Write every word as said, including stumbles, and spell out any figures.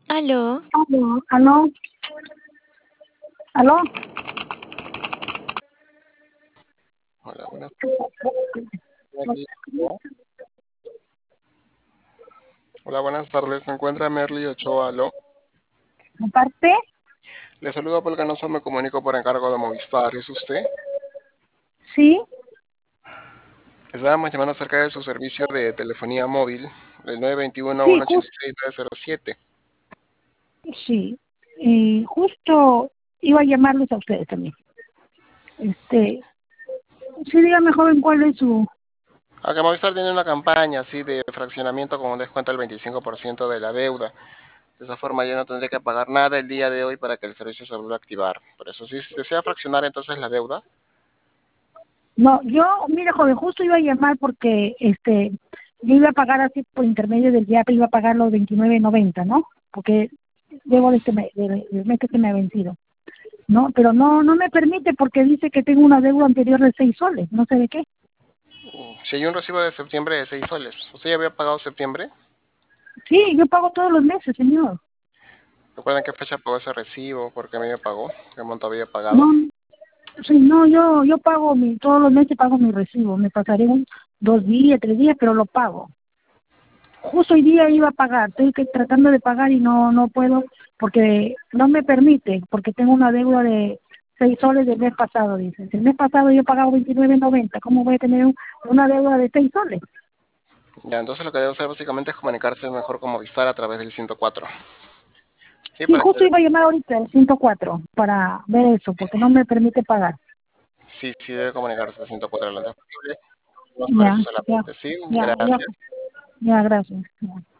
Aló. Aló, aló, aló. Hola, buenas aquí. Hola, buenas tardes. Se encuentra Merly Ochoa. Aló. Aparte, Le saludo por el canoso, me comunico por encargo de Movistar. ¿Es usted? sí, Estábamos llamando acerca de su servicio de telefonía móvil, el nueve dos uno, sí, uno ocho justo, seis, nueve cero siete. sí. Eh, justo iba a llamarles a ustedes también. Este, sí, dígame, joven, ¿cuál es su...? Aunque Movistar tiene una campaña así de fraccionamiento con un descuento del veinticinco por ciento de la deuda. De esa forma yo no tendría que pagar nada el día de hoy para que el servicio se vuelva a activar. Por eso, si desea fraccionar entonces la deuda, No, yo, mire, joven, justo iba a llamar porque, este, yo iba a pagar así por intermedio del I A P, iba a pagar los veintinueve noventa, ¿no? Porque debo de este mes, del, del mes que se me ha vencido. No, pero no, no me permite porque dice que tengo una deuda anterior de seis soles, no sé de qué. si hay un recibo de septiembre de seis soles, ¿usted ya había pagado septiembre? Sí, yo pago todos los meses, señor. ¿Recuerdan qué fecha pagó ese recibo? ¿Por qué me pagó? ¿Qué monto había pagado? No, sí, no, yo yo pago mi, todos los meses pago mi recibo. Me pasaré un, dos días, tres días, pero lo pago. Justo hoy día iba a pagar, estoy que- tratando de pagar y no no puedo porque no me permite, porque tengo una deuda de seis soles del mes pasado, dice. El mes pasado yo he pagado veintinueve noventa, ¿cómo voy a tener un- una deuda de seis soles? Ya, entonces lo que debe hacer básicamente es comunicarse mejor con Movistar a través del ciento cuatro. Sí, Sí, para que, justo iba a llamar ahorita al ciento cuatro para ver eso, porque no me permite pagar. sí, sí debe comunicarse al ciento cuatro lo antes posible. No es por Ya, eso ya, solamente. Sí, ya, ya, gracias. ya, gracias. Ya.